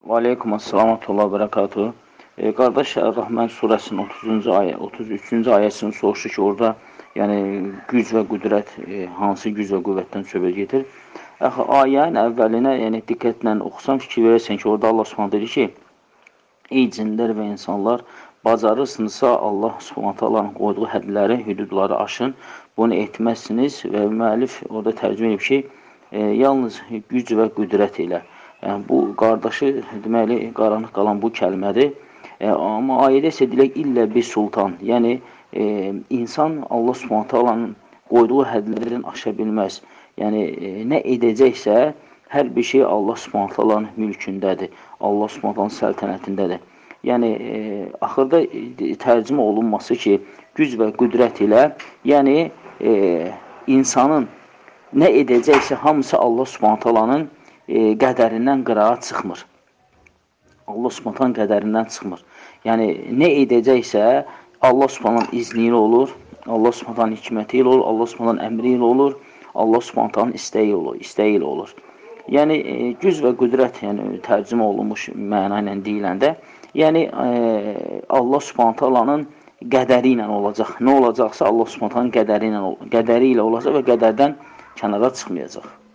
Və aleykum assalam və bərəkatuhu. Qardaş, Rəhmən surəsinin 30-cu ayə, 33-cü ayəsini soruşur ki, orada yəni güc və qüdrət, hansı güc və qüvvətdən söhbət gedir? Axı, ayənin əvvəlinə yəni, diqqətlə oxusam, fikir verəsən ki, orada Allah Subhanahu deyir ki, ey cinlər və insanlar, bacarırsınızsa Allah Subhanahu qoyduğu hədləri, hüdudları aşın, bunu etməzsiniz və müəllif orada tərcümə edib ki, yalnız güc və qüdrət ilə. Yəni, bu qardaşı, deməli, qaranlıq qalan bu kəlmədir. Amma ayədə isə deyilək, illə bir sultan. Yəni, insan Allah Subhanahu qoyduğu hədlərdən aşa bilməz. Yəni, nə edəcəksə, hər bir şey Allah Subhanahu mülkündədir. Allah Subhanahu səltənətindədir. Yəni, axırda tərcümə olunması ki, güc və qüdrət ilə, yəni, insanın nə edəcəksə, hamısı Allah Subhanahu qədərindən qırağa çıxmır. Allah Subhanahu qədərindən çıxmır. Yəni, nə edəcəksə, Allah Subhanahu izni ilə olur, Allah Subhanahu hikməti ilə olur, Allah Subhanahu əmri ilə olur, Allah Subhanahu istəyi ilə olur. Yəni, güc və qüdrət yəni, tərcümə olunmuş məna ilə deyiləndə, yəni, Allah Subhanahu qədəri ilə olacaq. Nə olacaqsa, Allah Subhanahu qədəri ilə olacaq və qədərdən kənara çıxmayacaq.